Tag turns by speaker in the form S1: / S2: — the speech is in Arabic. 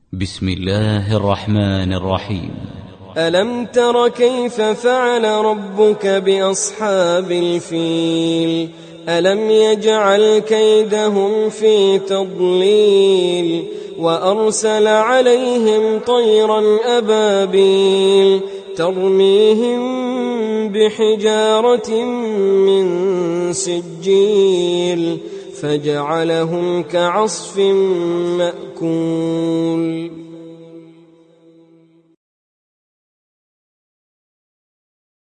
S1: بسم الله الرحمن الرحيم.
S2: ألم تر كيف فعل ربك بأصحاب الفيل ألم يجعل كيدهم في تضليل وأرسل عليهم طيرا أبابيل ترميهم بحجارة من سجيل فجعلهم كعصف مأكول.